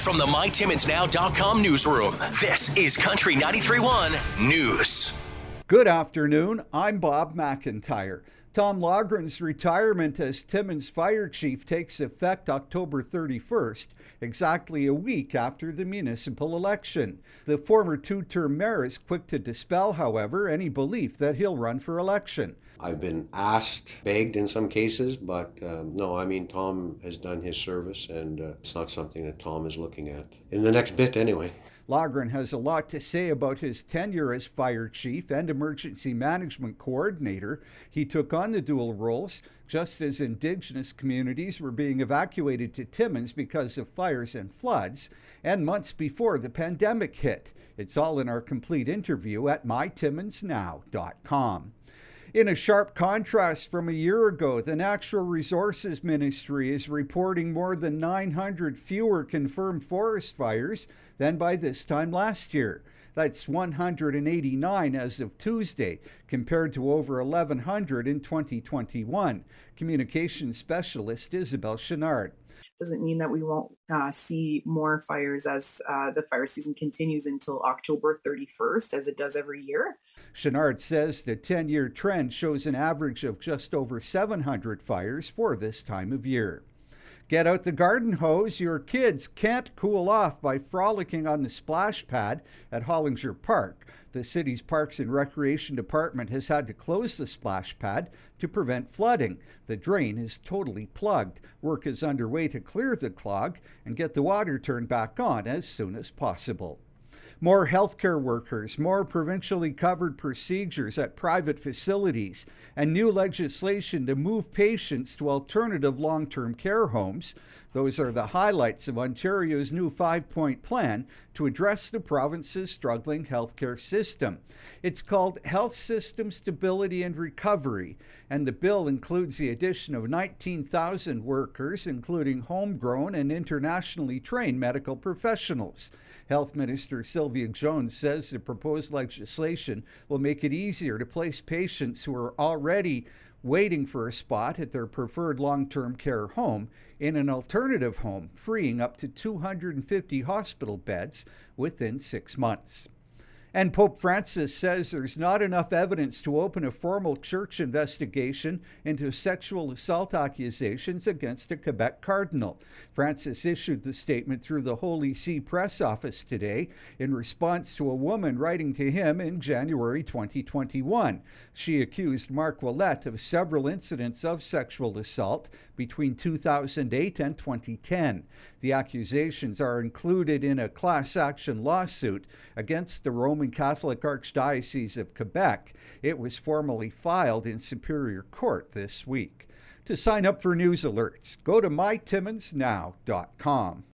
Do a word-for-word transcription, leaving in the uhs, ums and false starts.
From the my timmins now dot com newsroom, this is Country ninety-three point one News. Good afternoon, I'm Bob McIntyre. Tom Logren's retirement as Timmins Fire Chief takes effect October thirty-first, exactly a week after the municipal election. The former two-term mayor is quick to dispel, however, any belief that he'll run for election. I've been asked, begged in some cases, but um, no, I mean, Tom has done his service, and uh, it's not something that Tom is looking at in the next bit anyway. Logren has a lot to say about his tenure as fire chief and emergency management coordinator. He took on the dual roles just as Indigenous communities were being evacuated to Timmins because of fires and floods, and months before the pandemic hit. It's all in our complete interview at my timmins now dot com. In a sharp contrast from a year ago, the Natural Resources Ministry is reporting more than nine hundred fewer confirmed forest fires than by this time last year. That's one hundred eighty-nine as of Tuesday, compared to over eleven hundred in twenty twenty-one. Communications specialist Isabel Chenard. Doesn't mean that we won't uh, see more fires as uh, the fire season continues until October thirty-first, as it does every year. Chenard says the ten-year trend shows an average of just over seven hundred fires for this time of year. Get out the garden hose. Your kids can't cool off by frolicking on the splash pad at Hollinger Park. The city's Parks and Recreation Department has had to close the splash pad to prevent flooding. The drain is totally plugged. Work is underway to clear the clog and get the water turned back on as soon as possible. More healthcare workers, more provincially covered procedures at private facilities, and new legislation to move patients to alternative long-term care homes. Those are the highlights of Ontario's new five-point plan to address the province's struggling healthcare system. It's called Health System Stability and Recovery, and the bill includes the addition of nineteen thousand workers, including homegrown and internationally trained medical professionals. Health Minister Sylvia Jones says the proposed legislation will make it easier to place patients who are already waiting for a spot at their preferred long-term care home in an alternative home, freeing up to two hundred fifty hospital beds within six months. And Pope Francis says there's not enough evidence to open a formal church investigation into sexual assault accusations against a Quebec cardinal. Francis issued the statement through the Holy See press office today in response to a woman writing to him in January twenty twenty-one. She accused Marc Ouellette of several incidents of sexual assault between two thousand eight and twenty ten. The accusations are included in a class action lawsuit against the Roman Catholic Archdiocese of Quebec. It was formally filed in Superior Court this week. To sign up for news alerts, go to my timmins now dot com.